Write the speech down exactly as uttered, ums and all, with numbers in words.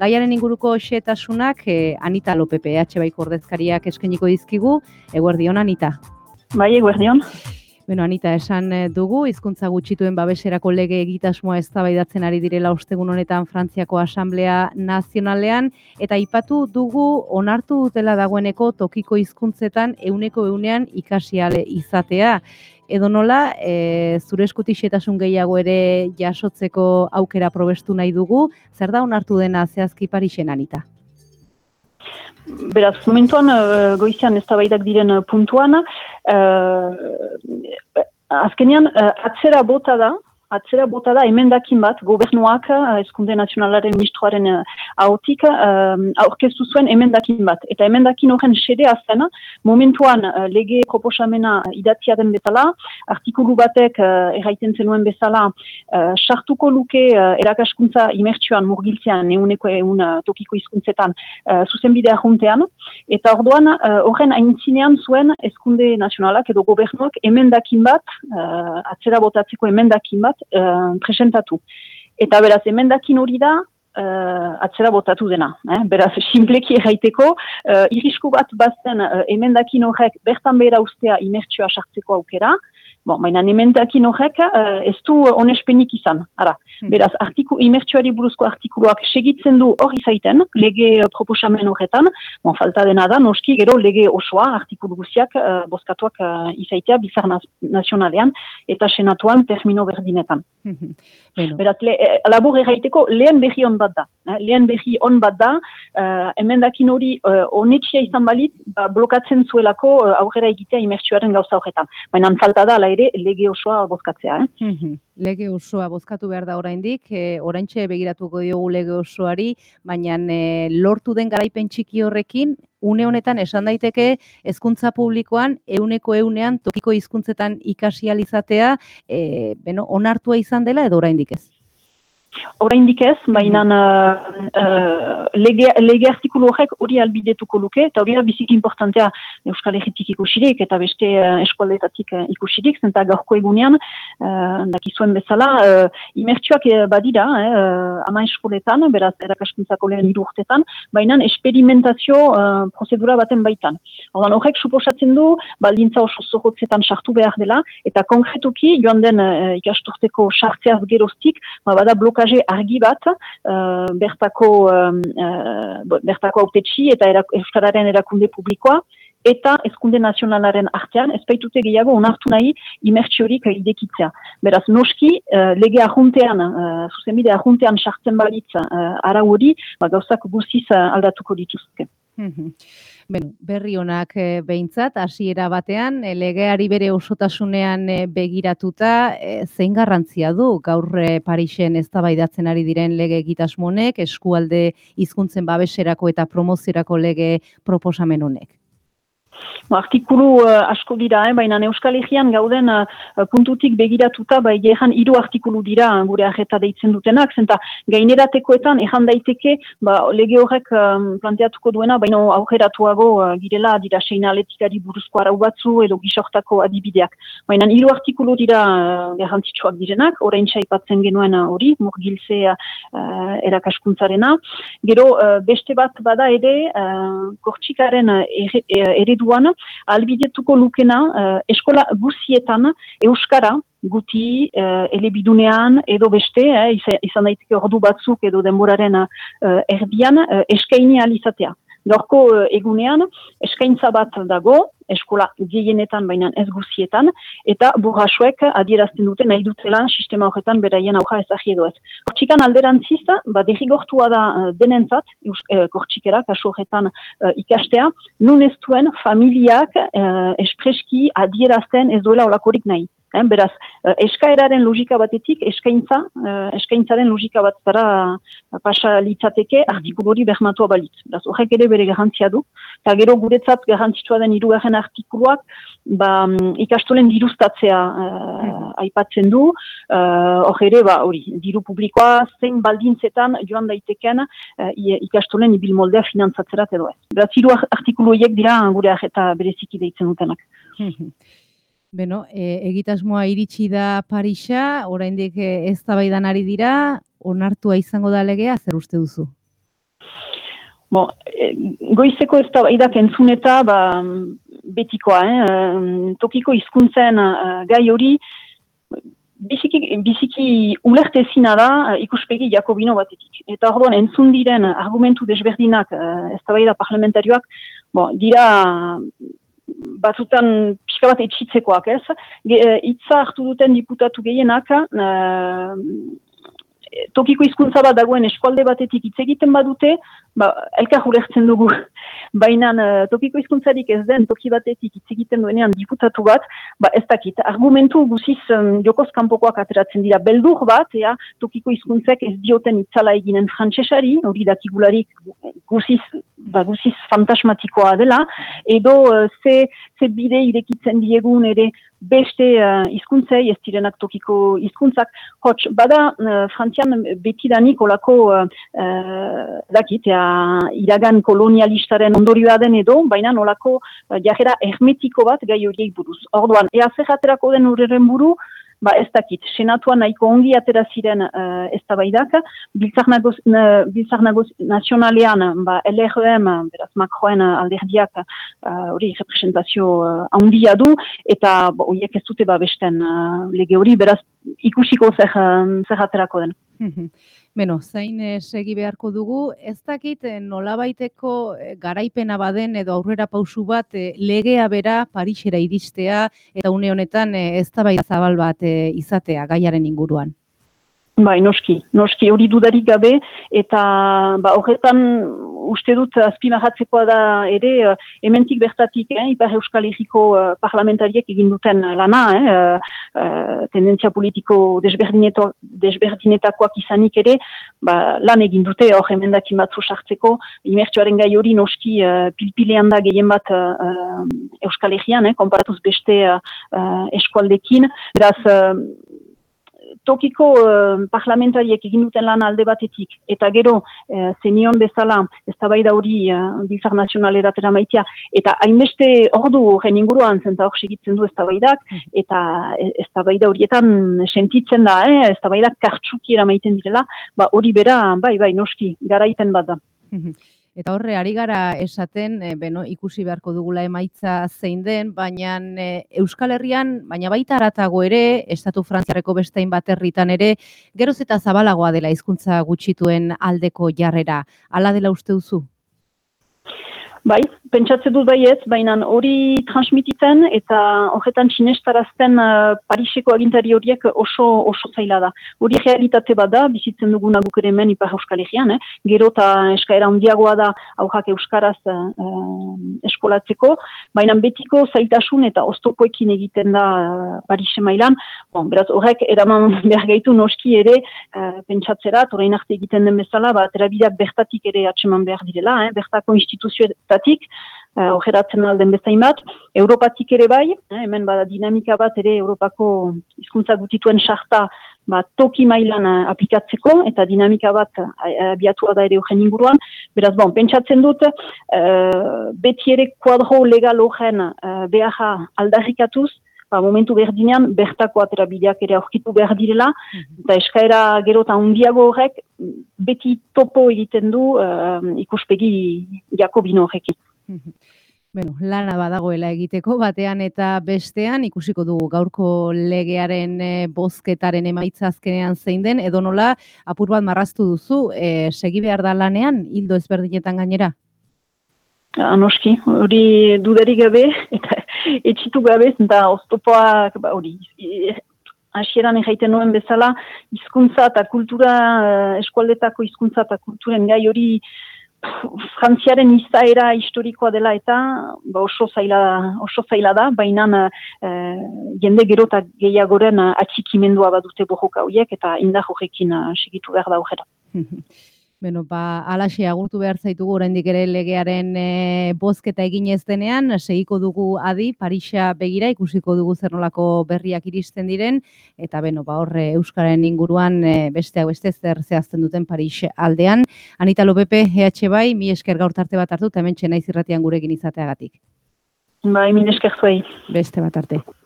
Gaiaren inguruko xehetasunak eh, Anita Lopepe, E H Baiko ordezkariak eskainiko dizkigu. Eguerdion, Anita. Bai, eguerdion. Bueno, Anita, esan dugu, hizkuntza gutxituen babeserako lege egitasmoa eztabaidatzen ari direla ostegun honetan Frantziako Asanblea Nazionalean, eta aipatu dugu onartu dutela dagoeneko tokiko hizkuntzetan ehuneko ehunean ikasi ahal izatea. Edo nola, e, zure eskutik xehetasun gehiago ere jasotzeko aukera probestu nahi dugu, zer da onartu dena zehazki Parisen, Anita? Beraz, momentuan, uh, goizean eztabaidak diren uh, puntuan, uh, azkenean, uh, atzera bota da, atzera bota da emendakin bat, gobernuak, uh, Hezkunde Nazionalaren ministroaren uh, ahotik, uh, aurkeztu zuen emendakin bat. Eta emendakin horren xedea zen, momentuan uh, lege proposamena idatzia den bezala, artikulu batek uh, erraiten zenuen bezala, uh, sartuko luke uh, erakaskuntza imertsioan murgiltzean, ehuneko ehun uh, tokiko hizkuntzetan, uh, zuzenbidea juntean, eta orduan uh, horren aintzinean zuen Hezkunde Nazionalak edo gobernuak emendakin bat, uh, atzera botatzeko emendakin bat, Uh, presentatu. Eta beraz, emendakin hori da uh, atzera botatu dena. Eh? Beraz, simpleki erraiteko, uh, irisku bat bazten uh, emendakin horrek bertan behera ustea imertsioa sartzeko aukera, bon, baina emendakin horrek uh, ez du onespenik izan. Ara, beraz, artiku, imertsioari buruzko artikuluak segitzen du hori zaiten, lege uh, proposamen horretan, bon, falta dena da, noski gero lege osoa, artikulu guziak, uh, bozkatuak uh, izaitea bizar nazionalean, eta senatuan termino berdinetan. Bueno. Beraz, le, labur erraiteko, lehen berri on bat da. Eh? Lehen berri on bat da, uh, emendakin hori uh, onetxia izan balit, ba, blokatzen zuelako uh, aurrera egitea imertsioaren gauza horretan. Baina falta da, ala ere, lege osoa bozkatzea. Eh? Lege osoa bozkatu behar da oraindik, e, oraintxe begiratuko diogu lege osoari, baina e, lortu den garaipen txiki horrekin, une honetan esan daiteke hezkuntza publikoan ehuneko ehunean tokiko hizkuntzetan ikasi ahal izatea, e, beno, onartua izan dela edo oraindik ez? Oraindik ez, baina uh, uh, lege, lege artikulu horrek hori albidetuko luke, eta hori da biziki importantea Euskal Herritik ikusirik, eta beste uh, eskualdetatik uh, ikusirik, zenta gaurko egunean, uh, dakizuen bezala, uh, imertsioak uh, badira, uh, ama eskoletan, beraz, erakaskuntzako lehen hiru urtetan, baina esperimentazio uh, prozedura baten baitan. Ordan horrek suposatzen du, baldintza oso zorrotzetan sartu behar dela, eta konkretuki, joan den uh, ikasturteko sartzeaz geroztik, ba, bada bloka argi bat, uh, bertako, um, uh, bertako autetxi eta erak, Euskararen erakunde publikoa, eta Hezkunde Nazionalaren artean, ez baitute gehiago onartu nahi imertsiorik idekitzea. Beraz, noski, uh, lege arruntean, uh, zuzenbide arruntean sartzen balitz uh, arau hori, ba, gauzak guztiz uh, aldatuko dituzke. Ben, berri honak e, behintzat, hasiera batean, e, legeari bere osotasunean e, begiratuta, e, zein garrantzia du gaur e, Parisen eztabaidatzen ari diren lege egitasmo honek, eskualde hizkuntzen babeserako eta promoziorako lege proposamen honek? Artikulu uh, asko dira, eh? Baina Euskal Herrian gauden uh, puntutik begiratuta, bai ejan hiru artikulu dira gure arreta deitzen dutenak, zenta gaineratekoetan ejan daiteke, ba, lege horrek um, planteatuko duena, baina aurreratuago uh, girela dira seinaletikari buruzko arau batzu edo gisortako adibideak. Baina hiru artikulu dira uh, garrantzitsuak direnak, orain aipatzen genuen hori, uh, murgiltze uh, erakaskuntzarena. Gero uh, beste bat bada ere, uh, Kortxikaren uh, eredu albidetuko lukena uh, eskola guzietan euskara guti uh, elebidunean edo beste, eh, izan daiteke ordu batzuk edo denboraren uh, erdian uh, eskaini alizatea. Gaurko uh, egunean eskaintza bat dago, eskola gehienetan baina ez guzietan, eta burrasuek adierazten dute nahi dutela sistema horretan beraien aurra ezagri edo ez. Kortxikan alderantziz, ba, derrigortua da uh, denentzat, uh, kortxikera, kasu horretan uh, ikastea, nun ez duen familiak uh, espreski adierazten ez duela olakorik nahi. Eh, beraz, uh, eskaeraren logika batetik, eskaintza, uh, eskaintzaren logika bat zara uh, pasa litzateke artikulu hori bermatua balitz. Beraz, horrek ere bere garantzia du. Eta gero guretzat garantzitsua den hirugarren artikuluak, ba, ikastolen diruztatzea uh, aipatzen du, hor uh, ere, ba, hori, diru publikoa zein baldintzetan joan daiteken uh, ikastolen ibil moldea finantzatzerat edo ez. Beraz, hiru artikulu horiek dira gure arreta bereziki deitzen dutenak. Beno, e, egitasmoa iritsi da Parisa, oraindik eztabaidan ari dira, onartua izango da legea, zer uste duzu? Bon, e, goizeko ez da idak entzun eta ba, betikoa, eh? Tokiko hizkuntzen uh, gai hori biziki, biziki ulertezina da uh, ikuspegi Jakobino batetik. Eta orduan entzun diren argumentu desberdinak uh, ez da bai da parlamentarioak, bon, dira batzutan pixka bat etxitzekoak, ez? Hitza hartu duten diputatu gehienak, uh, tokiko hizkuntza bat dagoen eskualde batetik hitz egiten badute, ba, elkar ulertzen dugu. Baina uh, tokiko hizkuntzarik ez den toki batetik hitz egiten duenean diputatu bat, ba ez dakit. Argumentu guziz um, jokoz kanpokoak ateratzen dira. Beldur bat, ea, tokiko hizkuntzek ez dioten itzala eginen frantsesari, hori dakigularik guziz, ba, guziz fantasmatikoa dela, edo uh, ze, ze bide irekitzen diegun ere beste uh, hizkuntzei ez direnak tokiko hizkuntzak. Hots, bada uh, Frantzian betidanik olako uh, uh, dakit, ea, iragan kolonialistaren ondorioa den edo, baina nolako uh, jarrera hermetiko bat gai horiek buruz. Orduan, ea zer aterako den ureren buru, ba ez dakit, senatuan nahiko ongi atera ziren uh, eztabaidak, biltzar nago nazionalean, ba L R M, beraz Macroen alderdiak hori uh, representazio uh, handia du, eta horiek ez dute babesten uh, lege hori, beraz ikusiko zer, uh, zer aterako den. Beno, zain eh, segi beharko dugu, ez dakit eh, nolabaiteko eh, garaipena baden edo aurrera pausu bat eh, legea bera Parisera iristea eta une honetan eh, eztabaida zabal bat eh, izatea gaiaren inguruan. Bai, noski, noski hori dudarik gabe, eta ba, horretan uste dut azpimarratzekoa da ere, hementik bertatik, eh, Ipar Euskal Herriko uh, parlamentariek egin duten lana, eh, uh, tendentzia politiko desberdinetakoak izanik ere, ba, lan egin dute hor emendakin batzu sartzeko, imertsuaren gai hori noski uh, pilpilean da gehien bat uh, Euskal Herrian, eh, konparatuz beste uh, eskualdekin, beraz, uh, tokiko uh, parlamentariek egin duten lan alde batetik, eta gero uh, zenion bezala, eztabaida hori uh, biltzar nazionaletara maitea, eta hainbeste ordu horren inguruan zenta hor segitzen du eztabaidak, eta eztabaida horietan sentitzen da, eh, eztabaidak kartsukiera maiten direla, ba hori bera, bai, bai, noski, garaipen bat da. Eta horre, ari gara esaten, e, beno, ikusi beharko dugula emaitza zein den, baina e, Euskal Herrian, baina baita haratago ere, Estatu Frantziarreko bestein bat herritan ere, geroz eta zabalagoa dela hizkuntza gutxituen aldeko jarrera. Hala dela uste duzu? Bai, pentsatze dut baietz, baina hori transmititzen eta horretan sinestarazten uh, Pariseko agintari horiek oso oso zaila da. Hori realitate bat da, bizitzen duguna guk ere hemen Ipar Euskal Herrian, eh? Gero eta eskaera handiagoa da aurrak euskaraz uh, eskolatzeko, baina betiko zailtasun eta oztopoekin egiten da uh, Parise mailan. Bon, beraz horrek eraman behar gaitu noski ere uh, pentsatzera, orain arte egiten den bezala, ba, terabideak bertatik ere atseman behar direla, eh? Bertako instituzio tatik, horretatzen uh, alden bezain bat, Europatik ere bai, eh, hemen bada dinamika bat ere Europako hizkuntza gutituen sarta ba, toki mailan uh, aplikatzeko, eta dinamika bat uh, abiatua da ere horren inguruan, beraz bon, pentsatzen dut, uh, beti ere kuadro legal horren uh, beharra aldarrikatuz, ba, momentu berdinean, bertako aterabideak ere aurkitu behar direla, mm-hmm. eta eskaera gero eta handiago horrek, beti topo egiten du uh, ikuspegi Jakobino horrekin. Mm-hmm. Bueno, lana badagoela egiteko batean eta bestean, ikusiko dugu gaurko legearen e, bozketaren emaitza azkenean zein den, edo nola apur bat marraztu duzu, e, segi behar da lanean, hildo ezberdinetan gainera? Anoski, hori dudarik gabe, eta etxitu gabe, eta oztopoak, ba, hori, hasieran erraiten nuen bezala, hizkuntza eta kultura, eskualdetako hizkuntza eta kulturen gai hori, Frantziaren izaera historikoa dela eta ba, oso, zaila, oso zaila da, baina eh, jende gero eta gehiagoren atxikimendua badute borroka horiek eta indar horrekin segitu behar da horrela. Beno, ba, alaxe agurtu behar zaitugu oraindik ere legearen e, bozketa egin ez denean, segiko dugu adi, Parisa begira, ikusiko dugu zer nolako berriak iristen diren, eta beno, ba, horre Euskararen inguruan e, beste hau beste zer zehazten duten Paris aldean. Anita Lopepe, E H bai, mi esker gaur tarte bat hartu, eta hemen txenaiz irratian gurekin izateagatik. Bai, mi esker zuei. Beste bat arte.